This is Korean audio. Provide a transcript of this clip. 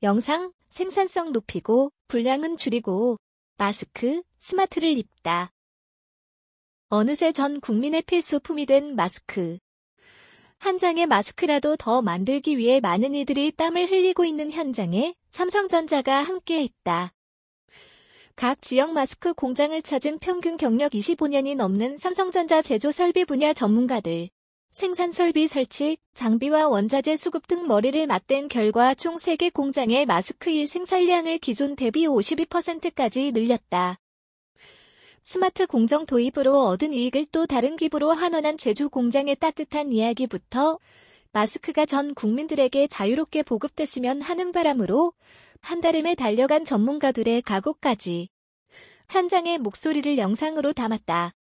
영상, 생산성 높이고 분량은 줄이고 마스크, 스마트를 입다. 어느새 전 국민의 필수품이 된 마스크. 한 장의 마스크라도 더 만들기 위해 많은 이들이 땀을 흘리고 있는 현장에 삼성전자가 함께했다. 각 지역 마스크 공장을 찾은 평균 경력 25년이 넘는 삼성전자 제조 설비 분야 전문가들. 생산 설비 설치, 장비와 원자재 수급 등 머리를 맞댄 결과 총 3개 공장의 마스크일 생산량을 기존 대비 52%까지 늘렸다. 스마트 공정 도입으로 얻은 이익을 또 다른 기부로 환원한 제주 공장의 따뜻한 이야기부터 마스크가 전 국민들에게 자유롭게 보급됐으면 하는 바람으로 한달음에 달려간 전문가들의 각오까지 현장의 목소리를 영상으로 담았다.